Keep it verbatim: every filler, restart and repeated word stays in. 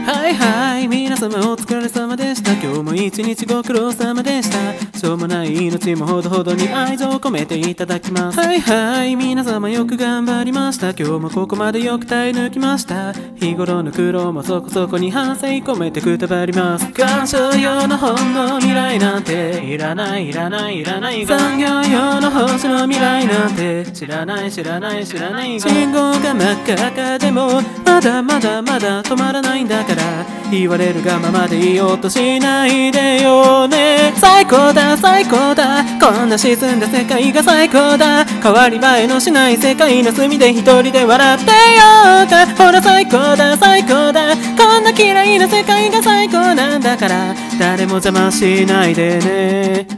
はいはい、皆様お疲れ様でした。今日も一日ご苦労様でした。しょうもない命もほどほどに愛情を込めていただきます。はいはい、皆様よく頑張りました。今日もここまでよく耐え抜きました。日頃の苦労もそこそこに反省込めてくたばります。感傷用の本の未来なんていらないいらないいらない。産業用の星の未来なんて知らない知らない知らない。信号が真っ赤赤でもまだまだまだ止まらないんだから、言われるがままでいようとしないでよね。最高だ最高だ、こんな沈んだ世界が最高だ。変わり映えのしない世界の隅で一人で笑ってようか。ほら最高だ最高だ、こんな嫌いな世界が最高なんだから、誰も邪魔しないでね。